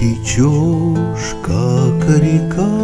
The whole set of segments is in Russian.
течешь, как река,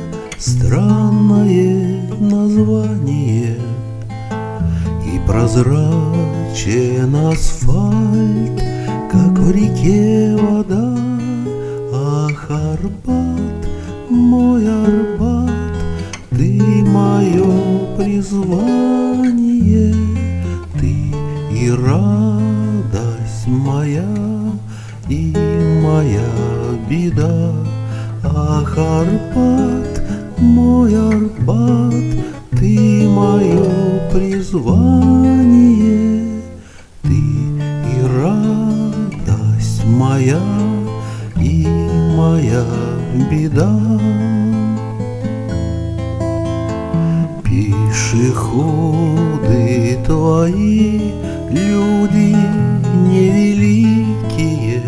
странное название, и прозрачен асфальт, как в реке вода. Ах, Арбат, мой Арбат, ты мое призвание, ты и радость моя, и моя беда. Ах, Арбат, мой Арбат, ты мое призвание, ты и радость моя, и моя беда. Пешеходы твои, люди невеликие,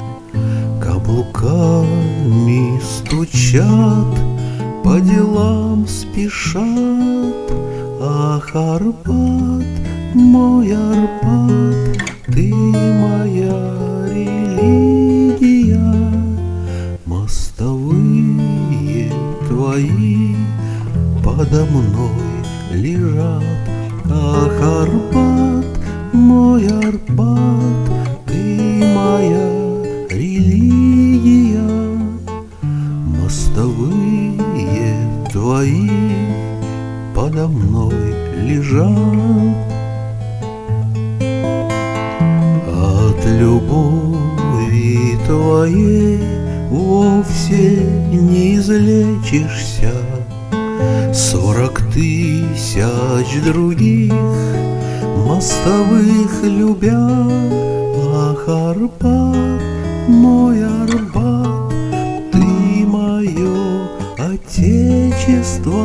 каблуками стучат, по делам спешат. Ах, Арбат, мой Арбат, ты моя религия. Мостовые твои подо мной лежат. Ах, Арбат, мой Арбат, ты моя религия. Мостовые твои подо мной лежат. От любови твоей вовсе не излечишься. 40 000 других мостовых любя. Ах, Арбат, мой Арбат, ты мое отечество.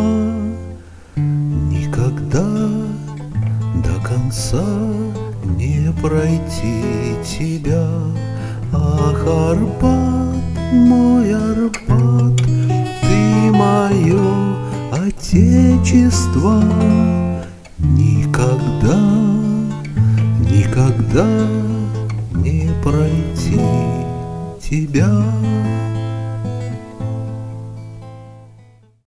Никогда до конца не пройти тебя. Ах, Арбат, мой Арбат, ты мое отечество. Никогда, никогда не пройти тебя.